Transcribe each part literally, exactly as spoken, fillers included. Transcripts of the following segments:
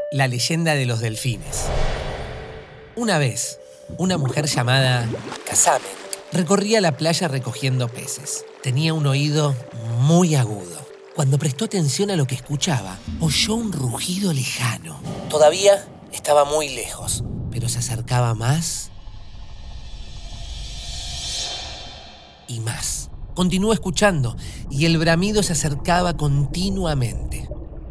La leyenda de los delfines. Una vez, una mujer llamada Casamenc recorría la playa recogiendo peces. Tenía un oído muy agudo. Cuando prestó atención a lo que escuchaba, oyó un rugido lejano. Todavía estaba muy lejos, pero se acercaba más y más. Continuó escuchando y el bramido se acercaba continuamente.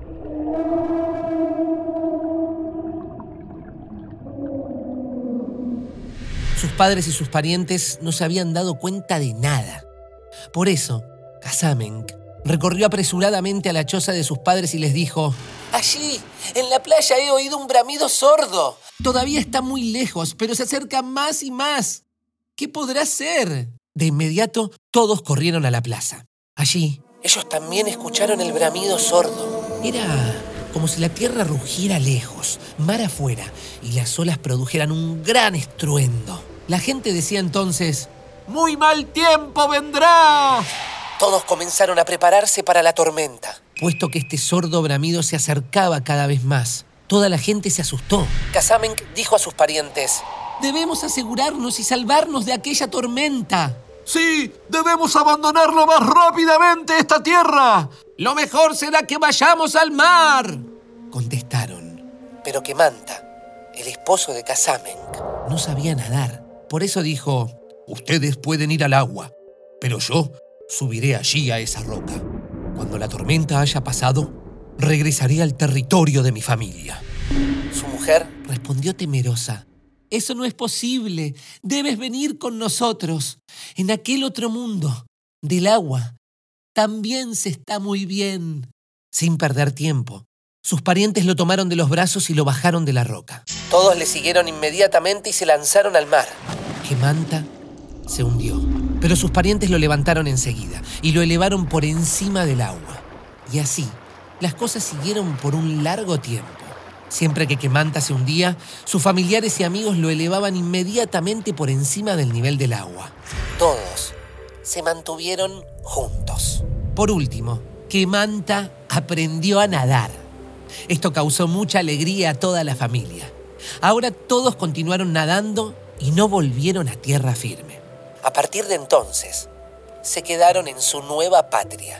Sus padres y sus parientes no se habían dado cuenta de nada. Por eso, Casamenc recorrió apresuradamente a la choza de sus padres y les dijo: «Allí, en la playa he oído un bramido sordo. Todavía está muy lejos, pero se acerca más y más. ¿Qué podrá ser?». De inmediato, todos corrieron a la plaza. Allí, ellos también escucharon el bramido sordo. Era como si la tierra rugiera lejos, mar afuera, y las olas produjeran un gran estruendo. La gente decía entonces: «¡Muy mal tiempo vendrá!». Todos comenzaron a prepararse para la tormenta, puesto que este sordo bramido se acercaba cada vez más. Toda la gente se asustó. Casamenc dijo a sus parientes: «Debemos asegurarnos y salvarnos de aquella tormenta». «Sí, debemos abandonar lo más rápidamente esta tierra». «Lo mejor será que vayamos al mar», contestaron. Pero Quemanta, el esposo de Casamenc, no sabía nadar. Por eso dijo: «Ustedes pueden ir al agua, pero yo subiré allí a esa roca. Cuando la tormenta haya pasado, regresaré al territorio de mi familia». Su mujer respondió temerosa: «Eso no es posible. Debes venir con nosotros. En aquel otro mundo, del agua, también se está muy bien». Sin perder tiempo, sus parientes lo tomaron de los brazos y lo bajaron de la roca. Todos le siguieron inmediatamente y se lanzaron al mar. Quemanta se hundió, pero sus parientes lo levantaron enseguida y lo elevaron por encima del agua. Y así, las cosas siguieron por un largo tiempo. Siempre que Quemanta se hundía, sus familiares y amigos lo elevaban inmediatamente por encima del nivel del agua. Todos se mantuvieron juntos. Por último, Quemanta aprendió a nadar. Esto causó mucha alegría a toda la familia. Ahora todos continuaron nadando y no volvieron a tierra firme. A partir de entonces, se quedaron en su nueva patria,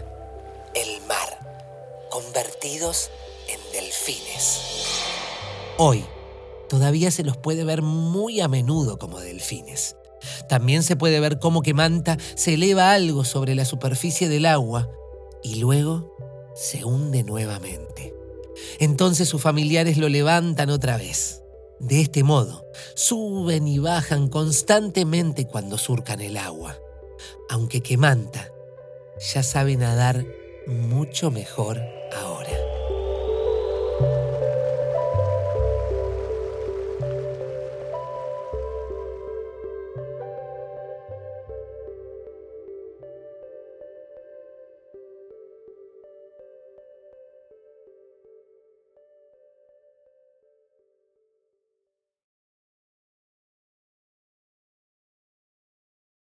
el mar, convertidos en delfines. Hoy, todavía se los puede ver muy a menudo como delfines. También se puede ver cómo Quemanta se eleva algo sobre la superficie del agua y luego se hunde nuevamente. Entonces sus familiares lo levantan otra vez. De este modo, suben y bajan constantemente cuando surcan el agua. Aunque Quemanta ya sabe nadar mucho mejor ahora.